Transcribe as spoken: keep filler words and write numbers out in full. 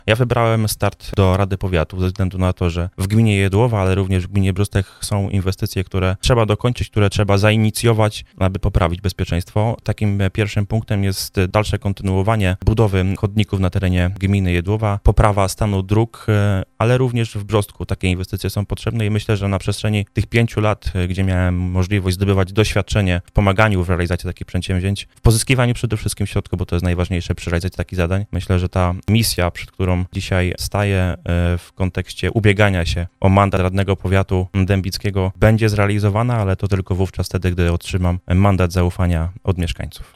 Ja wybrałem start do Rady Powiatu ze względu na to, że w gminie Jedłowa, ale również w gminie Brzostek są inwestycje, które trzeba dokończyć, które trzeba zainicjować, aby poprawić bezpieczeństwo. Takim pierwszym punktem jest dalsze kontynuowanie budowy chodników na terenie gminy Jedłowa, poprawa stanu dróg, ale również w Brzostku takie inwestycje są potrzebne i myślę, że na przestrzeni tych pięciu lat, gdzie miałem możliwość zdobywać doświadczenie w pomaganiu w realizacji takich przedsięwzięć, w pozyskiwaniu przede wszystkim środków, bo to jest najważniejsze przy realizacji takich zadań, myślę, że ta misja, przed którą dzisiaj staję w kontekście ubiegania się o mandat radnego powiatu dębickiego będzie zrealizowana, ale to tylko wówczas wtedy, gdy otrzymam mandat zaufania od mieszkańców.